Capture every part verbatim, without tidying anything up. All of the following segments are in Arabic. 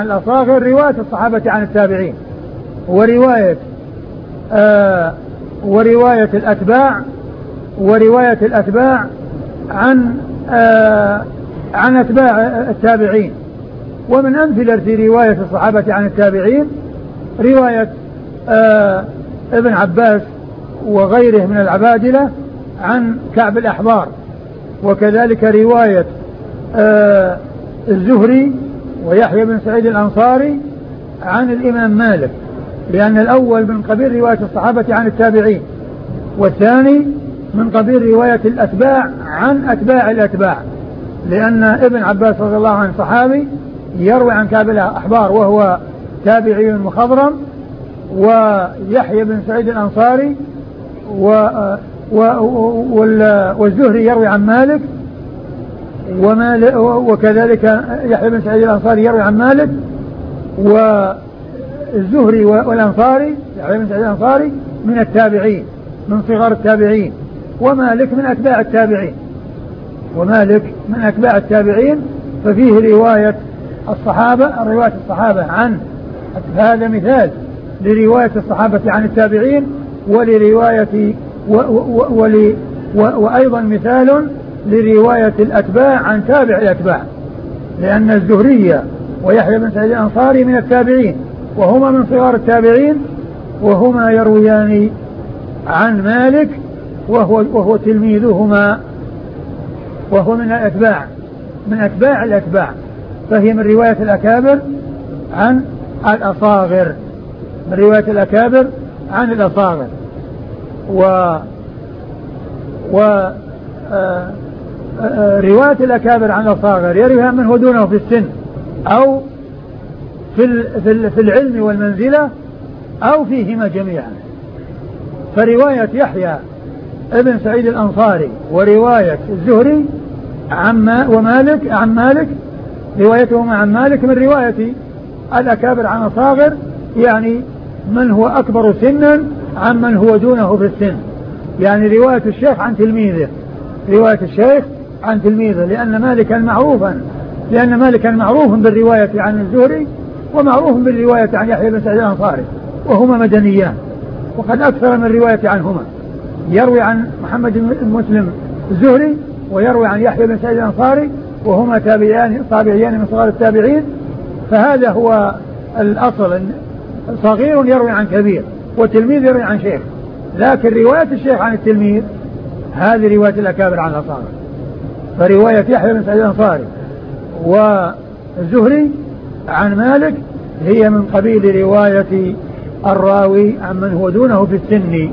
الأصاغر رواية الصحابة عن التابعين، ورواية آه ورواية الأتباع ورواية الأتباع عن آه عن أتباع التابعين. ومن أمثلة رواية الصحابة عن التابعين رواية آه ابن عباس وغيره من العبادلة عن كعب الأحبار، وكذلك رواية آه الزهري ويحيى بن سعيد الأنصاري عن الإمام مالك، لأن الأول من قبيل رواية الصحابة عن التابعين، والثاني من قبيل رواية الأتباع عن أتباع الأتباع، لأن ابن عباس رضي الله عنه صحابي يروي عن كعب الأحبار وهو تابعي مخضرم، ويحيى بن سعيد الأنصاري و والزهري يروي عن مالك، وكذلك يحيى بن سعيد الأنصاري يروي عن مالك، والزهري والأنصاري يحيى بن سعيد الأنصاري من التابعين من صغار التابعين، ومالك من أتباع التابعين ومالك من أتباع التابعين ففيه رواية الصحابة رواية الصحابة عن هذا مثال لرواية الصحابة عن التابعين، ولرواية و و ول وأيضا مثال لرواية الأتباع عن تابع الأتباع، لأن الزهري ويحيى بن سعيد الأنصاري من التابعين وهما من صغار التابعين، وهما يرويان عن مالك وهو, وهو تلميذهما، وهو من الأتباع من أتباع الأتباع، فهي من رواية الأكابر عن الأصاغر من رواية الأكابر عن الأصاغر. و و آه آه رواية الأكابر عن الأصاغر يرويها من هو دونه في السن أو في, في, في العلم والمنزلة أو فيهما جميعا. فرواية يحيى ابن سعيد الأنصاري ورواية الزهري عن ومالك عن مالك روايتهما عن مالك من رواية الأكابر عن الأصاغر، يعني من هو أكبر سنا عن من هو دونه في السن، يعني رواية الشيخ عن تلميذه رواية الشيخ عن تلميذه لأن مالكا معروفا لأن مالكا معروف بالرواية عن الزهري ومعروف بالرواية عن يحيى بن سعيد الأنصاري، وهما مدنيان وقد أكثر من رواية عنهما، يروي عن محمد بن مسلم الزهري ويروي عن يحيى بن سعيد الأنصاري وهما تابعيان تابعيان من صغار التابعين. فهذا هو الأصل، صغير يروي عن كبير والتلميذ يروي عن شيخ، لكن رواية الشيخ عن التلميذ هذه رواية الأكابر عن الأصاغر. فرواية يحيى بن سعيد الأنصاري والزهري عن مالك هي من قبيل رواية الراوي عن من هو دونه في السن،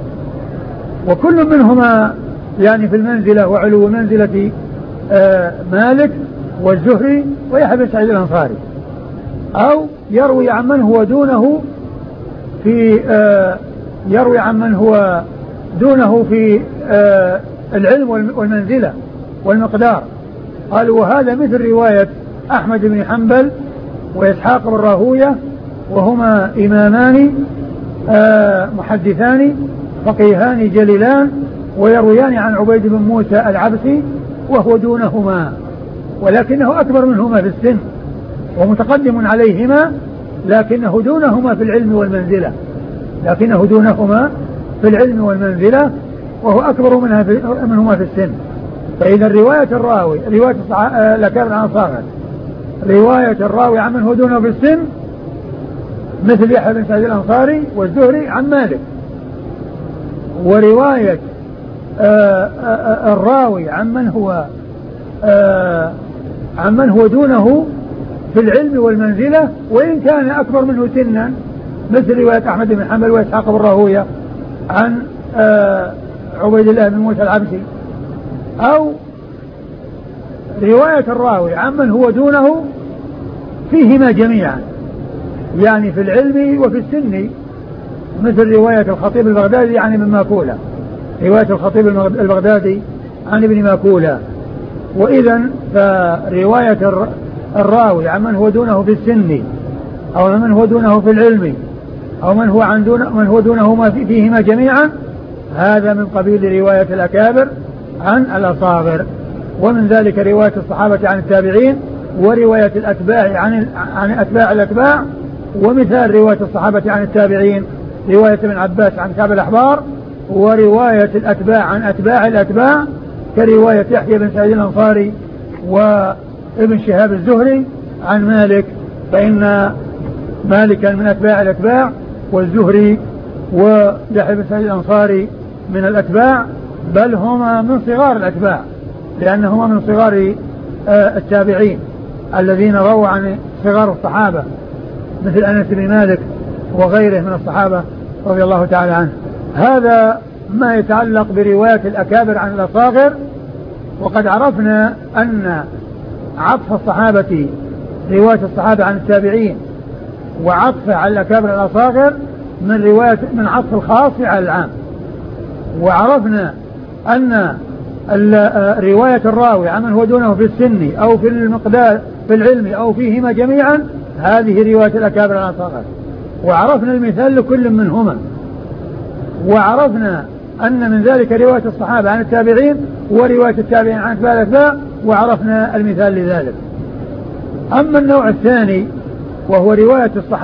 وكل منهما يعني في المنزلة وعلو منزلة آه مالك والزهري ويحيى بن سعيد الأنصاري، أو يروي عن من هو دونه في آه يروي عن من هو دونه في آه العلم والمنزلة والمقدار. قالوا وهذا مثل رواية أحمد بن حنبل وإسحاق بن راهوية، وهما إمامان آه محدثان فقيهان جليلان، ويرويان عن عبيد بن موسى العبسي وهو دونهما ولكنه أكبر منهما في السن ومتقدم عليهما، لكنه دونهما في العلم والمنزلة لكنه دونهما في العلم والمنزلة وهو أكبر منها في منهما في السن. فإذا رواية الراوي رواية الأكابر عن الأصاغر رواية الراوي عن من هو دونه في السن مثل يحيى بن سعيد الأنصاري والزهري عن مالك، ورواية آآ آآ الراوي عن من هو عن من هو دونه في العلم والمنزلة وإن كان أكبر منه سنا مثل رواية أحمد بن حنبل وإسحاق بن راهوية عن عبيد الله بن موسى العبسي، أو رواية الراوي عن من هو دونه فيهما جميعا يعني في العلم وفي السن مثل رواية الخطيب البغدادي عن ابن ماكولة رواية الخطيب البغدادي عن ابن ماكولة. وإذا فرواية الراوي عن من هو دونه في السن أو من هو دونه في العلم أو من هو عن دون من هو دونهما فيهما جميعا هذا من قبيل رواية الأكابر عن الأصاغر. ومن ذلك رواية الصحابة عن التابعين ورواية الأتباع عن عن أتباع الأتباع. ومثال رواية الصحابة عن التابعين رواية ابن عباس عن كعب الأحبار، ورواية الأتباع عن أتباع الأتباع كرواية يحيى بن سعيد الأنصاري وابن شهاب الزهري عن مالك، فإن مالكا من أتباع الأتباع والزهري ويحيى بن سعيد الأنصاري من الأتباع، بل هما من صغار الأتباع لأنهما من صغار التابعين الذين رووا عن صغار الصحابة مثل أنس بن مالك وغيره من الصحابة رضي الله تعالى عنه. هذا ما يتعلق برواية الأكابر عن الأصاغر. وقد عرفنا أن عطف الصحابة رواية الصحابة عن التابعين وعطف على الأكابر الأصاغر من رواية من عطف الخاص على العام. وعرفنا أن رواية الراوي عمن هو دونه في السن أو في المقدار في العلم أو فيهما جميعا هذه رواية الأكابر الأصاغر. وعرفنا المثال لكل منهما. وعرفنا أن من ذلك رواية الصحابة عن التابعين ورواية التابعين عن أتباع الأتباع، وعرفنا المثال لذلك. أما النوع الثاني وهو رواية الصحابة